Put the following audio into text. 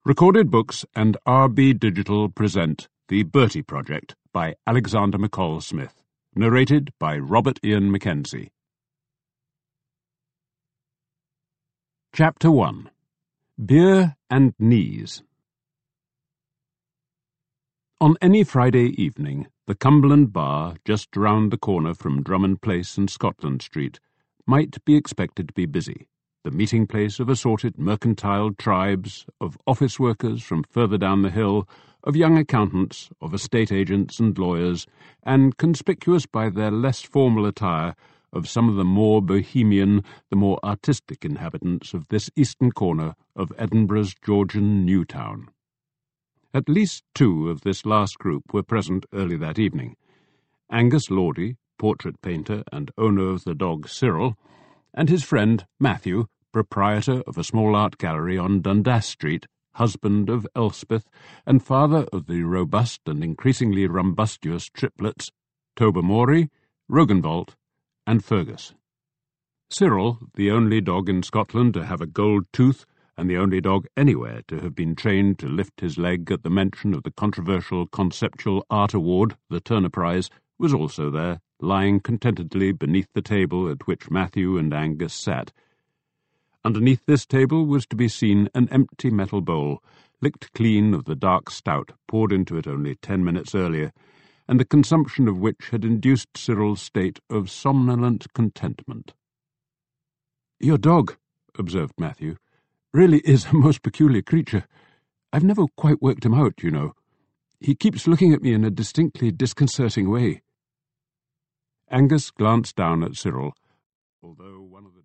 Recorded Books and RB Digital present The Bertie Project by Alexander McCall Smith. Narrated by Robert Ian Mackenzie. Chapter 1. Beer and Knees. On any Friday evening, the Cumberland Bar, just round the corner from Drummond Place and Scotland Street, might be expected to be busy. The meeting place of assorted mercantile tribes, of office workers from further down the hill, of young accountants, of estate agents and lawyers, and, conspicuous by their less formal attire, of some of the more bohemian, the more artistic inhabitants of this eastern corner of Edinburgh's Georgian New Town. At least two of this last group were present early that evening. Angus Lordy, portrait painter and owner of the dog Cyril, and his friend Matthew, proprietor of a small art gallery on Dundas Street, husband of Elspeth, and father of the robust and increasingly rumbustious triplets Tobermory, Rogenbolt, and Fergus. Cyril, the only dog in Scotland to have a gold tooth, and the only dog anywhere to have been trained to lift his leg at the mention of the controversial Conceptual Art Award, the Turner Prize, was also there, lying contentedly beneath the table at which Matthew and Angus sat. Underneath this table was to be seen an empty metal bowl, licked clean of the dark stout poured into it only 10 minutes earlier, and the consumption of which had induced Cyril's state of somnolent contentment. "Your dog," observed Matthew, "really is a most peculiar creature. I've never quite worked him out, you know. He keeps looking at me in a distinctly disconcerting way." Angus glanced down at Cyril, although one of the